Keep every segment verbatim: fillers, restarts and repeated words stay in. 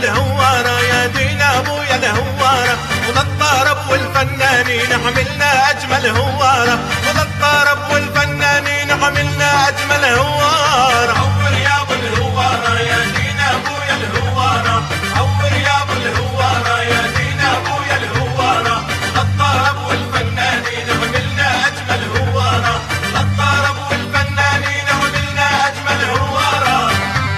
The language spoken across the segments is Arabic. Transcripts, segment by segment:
الهوارة يا دينا ابويا الهوارة، وللطرب والفنانين عملنا اجمل هوارة، وللطرب والفنانين عملنا اجمل هوارة. عور يا ابو الهوارة يا دينا ابويا الهوارة، عور يا ابو الهوارة يا دينا ابويا الهوارة، للطرب والفنانين عملنا اجمل هوارة، للطرب والفنانين عملنا اجمل هوارة.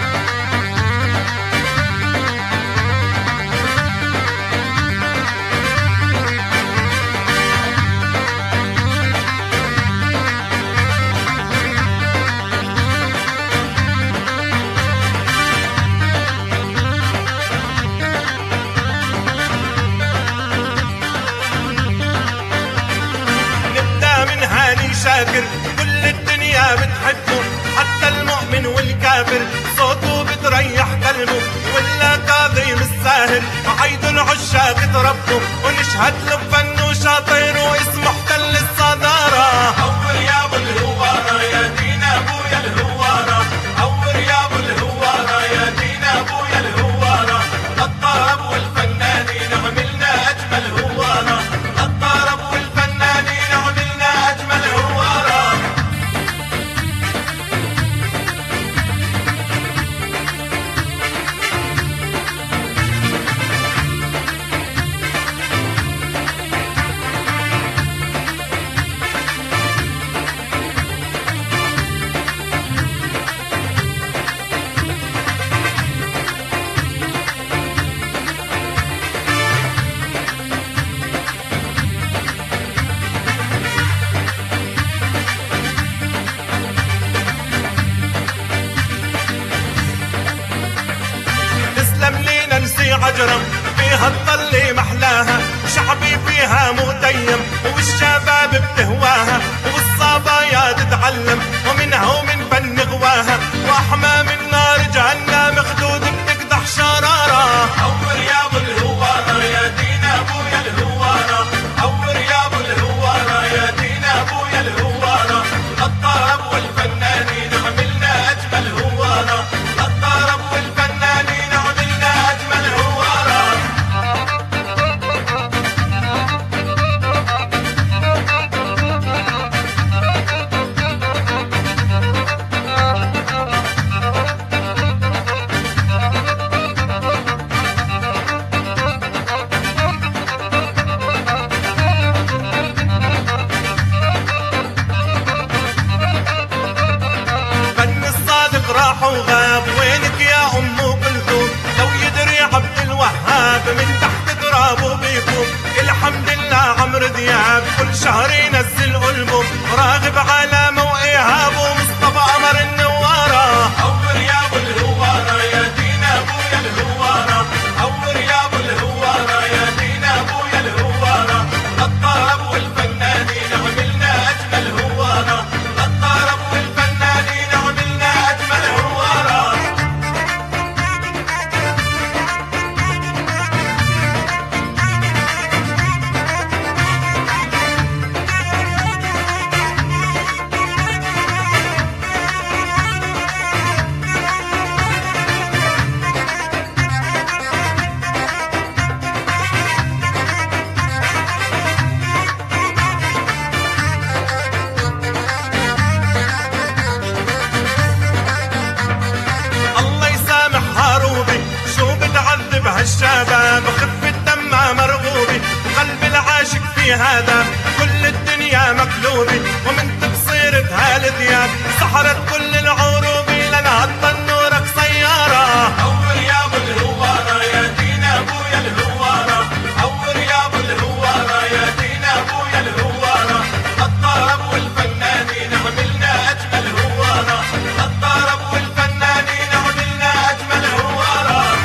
شاكر كل الدنيا بتحبه، حتى المؤمن والكافر صوته بتريح قلبه، ولا كاظم الساهر وعيد العشاق تربه، ونشهد له بفنه شاطر واسمه احتل الصدارة. عور يا ابو الهوارة يا دينا ابويا الهوارة، عور يا ابو الهوارة يا دينا ابويا الهوارة، للطرب والفنانين عملنا اجمل هوارة، للطرب والفنانين عملنا اجمل هوارة. عجرم فيها تضلي محلاها، شعبي فيها متيم والشباب بتهواها، والصبايا تتعلم ومنها ومن فن غواها، واحمى من نار جهنم خدود بتقدح شرارة. عور يا ابو الهوارة يا دينا ابويا الهوارة، عور يا ابو الهوارة يا دينا ابويا الهوارة، للطرب والفنانين عملنا اجمل هوارة، للطرب والفنانين عملنا اجمل هوارة. راح وغاب وينك يا ام كلثوم، لو يدري عبد الوهاب من تحت ترابه بيكون، الحمد لله عمرو دياب كل شهر ينزل ألبوم، راغب علامة وإيهاب ومصطفى قمر النوارة. عور يا ابو الهوارة يا دينا ابويا الهوارة، عور يا ابو الهوارة يا دينا ابويا الهوارة، للطرب والفنانين عملنا اجمل هوارة، للطرب والفنانين عملنا اجمل هوارة. هالشباب خف الدم مرغوبي، وقلب العاشق في هذا كل الدنيا مقلوبي، ومن تبصيرة هالدياب سحرت كل العروبي، لنا هطل نورك سيارة. عور يا ابو الهوارة يا دينا ابويا الهوارة، عور يا ابو الهوارة يا دينا ابويا الهوارة، للطرب والفنانين عملنا اجمل هوارة، للطرب والفنانين عملنا اجمل هوارة.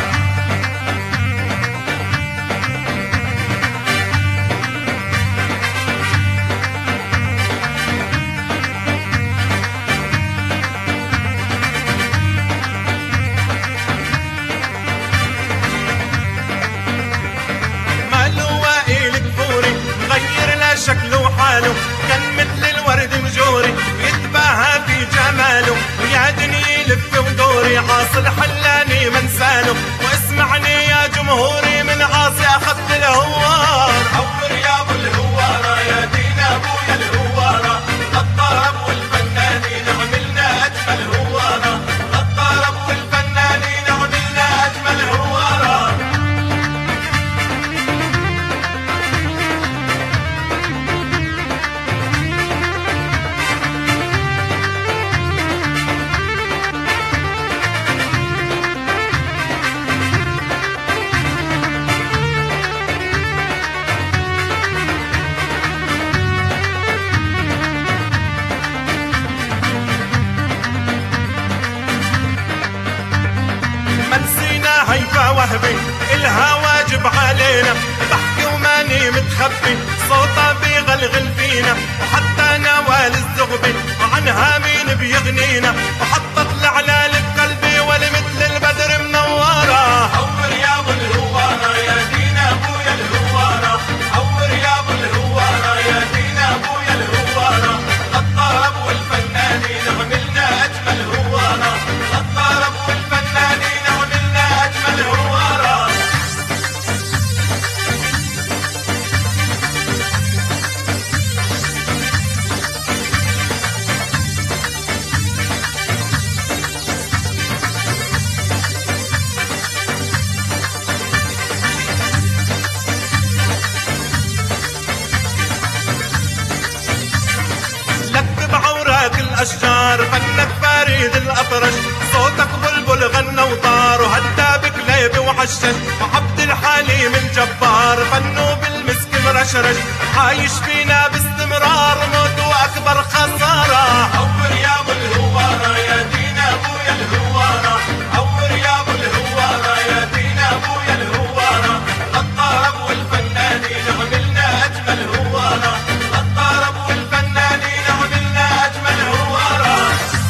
شكله وحاله كان مثل الورد مجوري، يتباهى في جماله ويا دنيا يلف ودوري، عاصر حلاني منساله واسمعني يا جمهوري من عاصي اخذت الهوار. عور يا ابو الهوارة يا دين ابويا الهوارة، الطرب والفنانين عملنا اجمل هوارة، الطرب والفنانين عملنا اجمل هوارة. وهبي إلها واجب علينا، بحكي وماني متخبي صوتها بيغلغل فينا، وحتى نوال الزغبي عنها مين بيغنينا، وحطت العلال بقلبي ولمثل البدر منورة. عور يا ابو الهوارة يا دين ابويا الهوارة، عور يا ابو الهوارة يا دين ابويا الهوارة، الطرب والفنانين عملنا اجمل هوارة، الطرب والفنانين عملنا اجمل هوارة. الأشجار فنك فريد الأطرش، صوتك بلبل غنى وطار، وهدى بكليب وحشش، وعبد الحليم الجبار فنه بالمسك مرشرش، عايش فينا باستمرار موت وأكبر خسارة. عور يا ابو الهوارة يا دين ابويا الهوارة، عور يا ابو الهوارة يا دين ابويا الهوارة، الطرب والفنانين عملنا أجمل هوارة، الطرب والفنانين عملنا أجمل هوارة.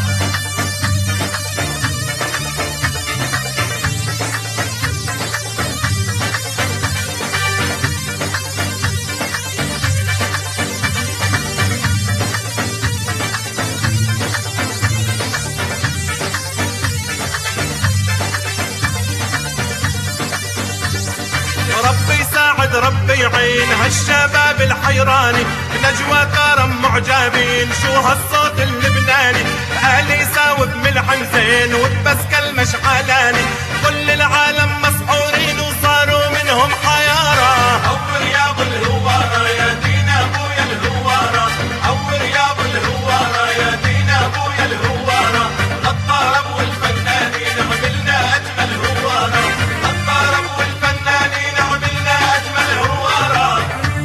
ربي يساعد ربي يعين هالشباب الحيراني، بنجوى كرم معجبين شو هالصوت اللبناني، بقالي يساوب ملحن زين وبسكل مشعلاني، كل العالم مسحورين وصاروا منهم حيارة. عور يا ابو الهوارة يا دين ابويا الهوارة، عور يا ابو الهوارة يا دين ابويا الهوارة، الطرب والفنانين عملنا اجمل هوارة، الطرب والفنانين عملنا اجمل هوارة.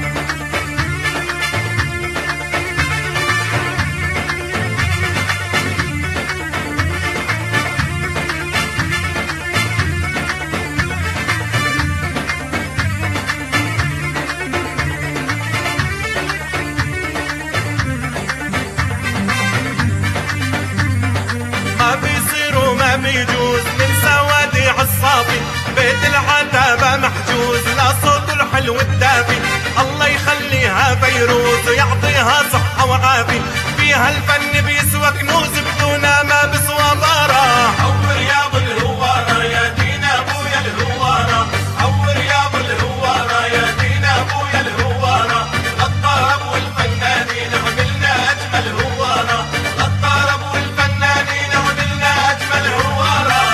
ما بيصير وما بيجوز من سواديع الصافي، بيت العتابة محجوز لا صوت الحلو الدافي، الله يخليها فيروز ويعطيها صحة وعافية، فيها الفن بيسوى كنوز بدونها ما بسوى ضارة. عور يا ابو الهوارة يا دين ابويا الهوارة، عور يا ابو الهوارة يا دين ابويا الهوارة، الطرب والفنانين عملنا اجمل هوارة، الطرب والفنانين عملنا اجمل هوارة.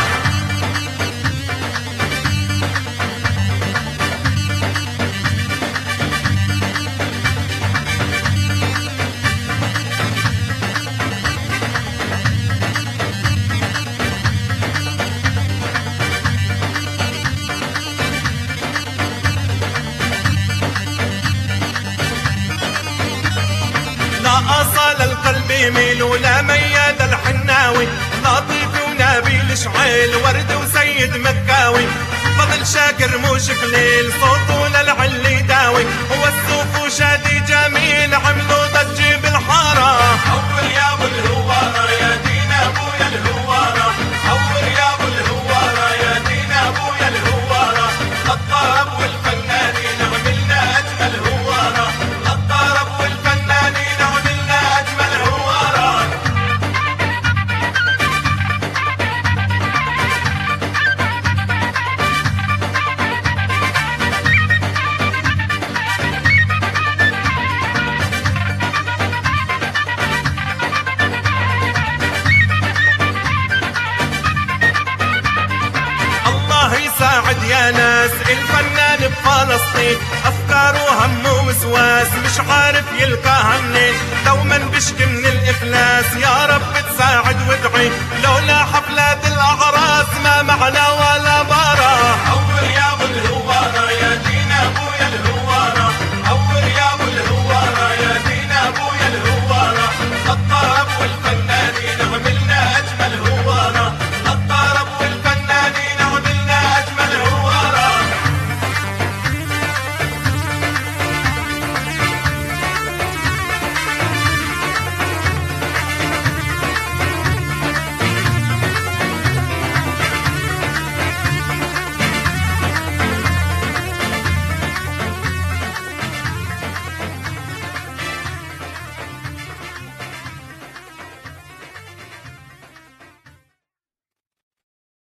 لا أصل القلب يميل ولا مياد الحناوي، لطيف ونبيل شعيل ورد وسيد مكاوي، فضل شاكر مو شكليل صوته للعل يداوي، هو السوف وشادي جميل عملوا ضجي بالحارة. عور يا ابو الهوارة يا دين ابويا الهوارة، عور يا ابو الهوارة يا دين ابويا الهوارة، الطرب والفنانين عملنا اجمل هوارة، الطرب والفنانين عملنا اجمل هوارة. عور يا ابو الهوارة يا دين ابويا الهوارة، عور يا ابو الهوارة يا دين ابويا الهوارة، الطرب والفنانين عملنا اجمل هوارة، الطرب والفنانين عملنا اجمل هوارة. عور يا ابو الهوارة يا دين ابويا الهوارة، عور يا ابو الهوارة يا دين ابويا الهوارة، الطرب والفنانين عملنا اجمل هوارة، الطرب والفنانين عملنا اجمل هوارة. الفنان بفلسطين افكاره هم ووسواس مش عارف يلقاها منين دوما بشكي من الافلاس يا رب تساعد وادعي